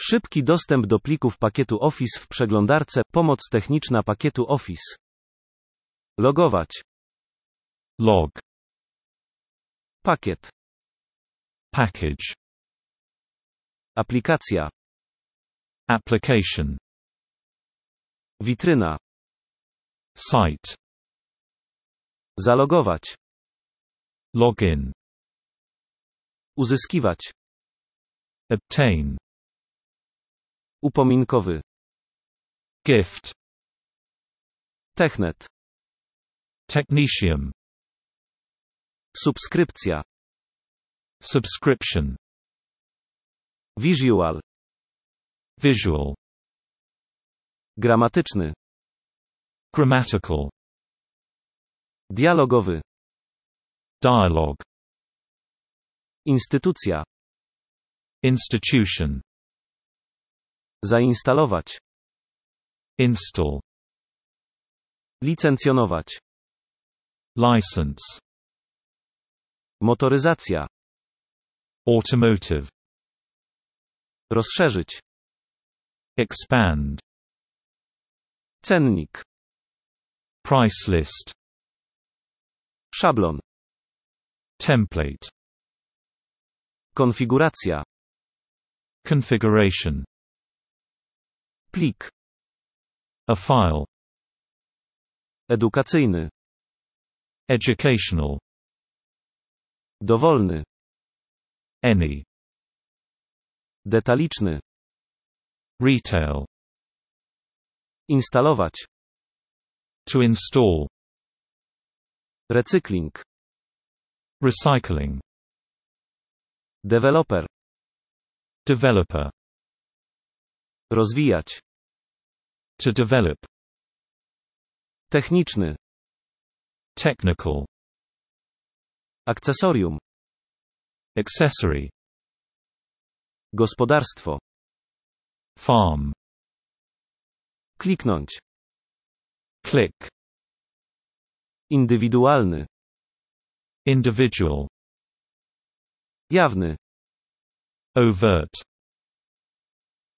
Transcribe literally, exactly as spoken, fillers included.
Szybki dostęp do plików pakietu Office w przeglądarce. Pomoc techniczna pakietu Office. Logować. Log. Pakiet. Package. Aplikacja. Application. Witryna. Site. Zalogować. Login. Uzyskiwać. Obtain. Upominkowy. Gift. Technet. Technetium. Subskrypcja. Subscription. Visual. Visual. Gramatyczny. Grammatical. Dialogowy. Dialogue. Instytucja. Institution. Zainstalować. Install. Licencjonować. License. Motoryzacja. Automotive. Rozszerzyć. Expand. Cennik. Price list. Szablon. Template. Konfiguracja. Configuration. Plik. A file. Edukacyjny. Educational. Dowolny. Any. Detaliczny. Retail. Instalować. To install. Recykling. Recycling. Deweloper. Developer. Rozwijać. To develop. Techniczny. Technical. Akcesorium. Accessory. Gospodarstwo. Farm. Kliknąć. Click. Indywidualny. Individual. Jawny. Overt.